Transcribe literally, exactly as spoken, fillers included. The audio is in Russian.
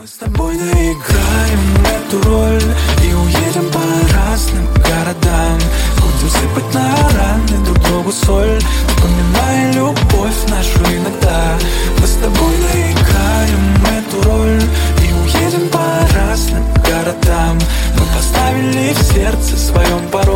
Мы с тобой доиграем эту роль и уедем по разным городам. Будем сыпать на раны друг другу соль, вспоминая любовь нашу иногда. Мы с тобой доиграем эту роль и уедем по разным городам. Мы поставили в сердце своем пароль.